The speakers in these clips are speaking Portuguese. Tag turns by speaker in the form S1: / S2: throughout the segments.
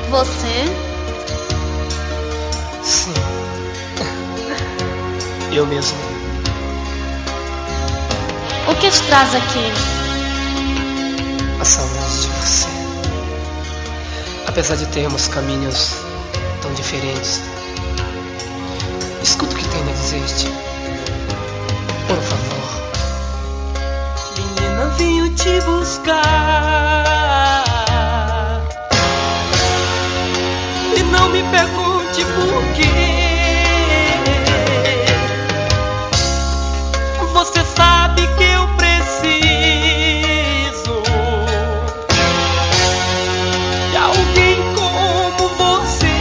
S1: Você?
S2: Sim. Eu mesmo.
S1: O que te traz aqui?
S2: A saudade de você. Apesar de termos caminhos tão diferentes, escuta o que tenho a dizer-te. Por favor.
S3: Menina, venho te buscar e não me pergunte por quê. Você sabe que eu preciso de alguém como você.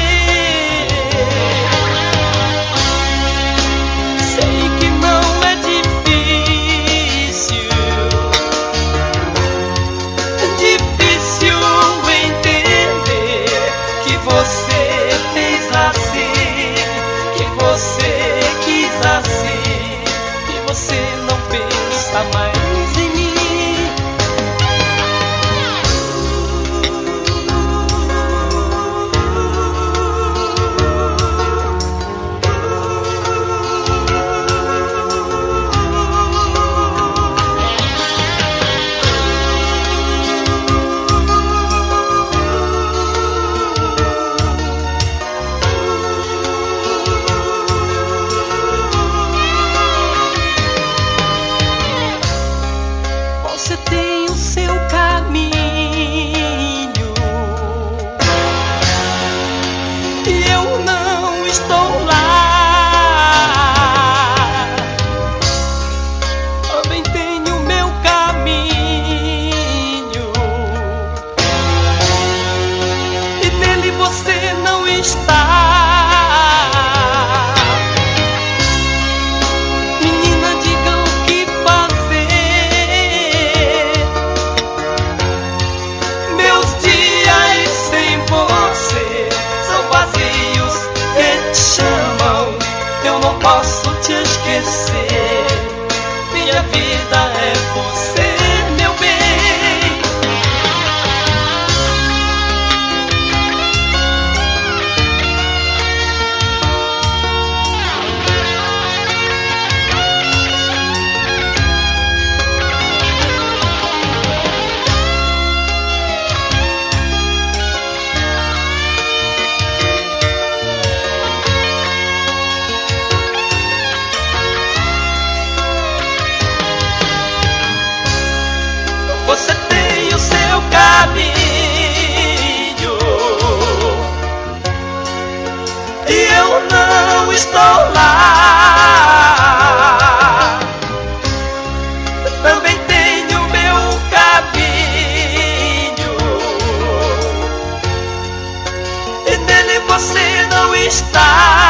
S3: Sei que não é difícil entender que você fez assim, que você quis assim, que você não pensa mais em mim. Você tem o seu caminho e eu não estou lá. Também tenho o meu caminho e nele você não está. Menina, diga o que fazer. Meus dias sem você são vazios que te chamam. Eu não posso te esquecer. Minha vida é você, meu bem. Você tem o seu caminho e eu não estou lá. Também tenho o meu caminho e nele você não está.